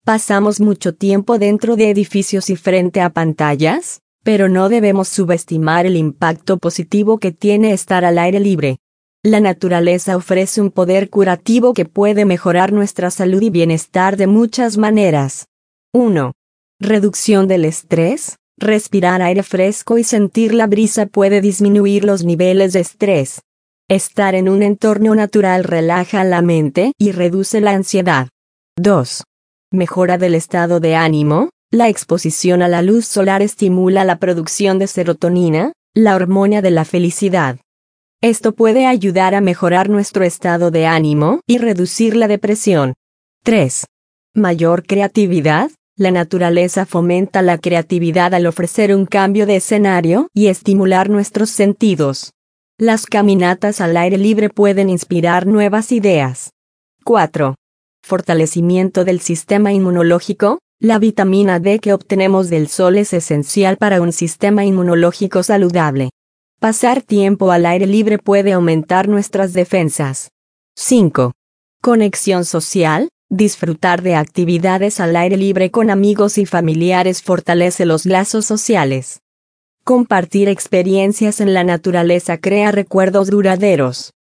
Pasamos mucho tiempo dentro de edificios y frente a pantallas, pero no debemos subestimar el impacto positivo que tiene estar al aire libre. La naturaleza ofrece un poder curativo que puede mejorar nuestra salud y bienestar de muchas maneras. 1. Reducción del estrés. Respirar aire fresco y sentir la brisa puede disminuir los niveles de estrés. Estar en un entorno natural relaja la mente y reduce la ansiedad. 2. Mejora del estado de ánimo. La exposición a la luz solar estimula la producción de serotonina, la hormona de la felicidad. Esto puede ayudar a mejorar nuestro estado de ánimo y reducir la depresión. 3. Mayor creatividad. La naturaleza fomenta la creatividad al ofrecer un cambio de escenario y estimular nuestros sentidos. Las caminatas al aire libre pueden inspirar nuevas ideas. 4. Fortalecimiento del sistema inmunológico. La vitamina D que obtenemos del sol es esencial para un sistema inmunológico saludable. Pasar tiempo al aire libre puede aumentar nuestras defensas. 5. Conexión social. Disfrutar de actividades al aire libre con amigos y familiares fortalece los lazos sociales. Compartir experiencias en la naturaleza crea recuerdos duraderos.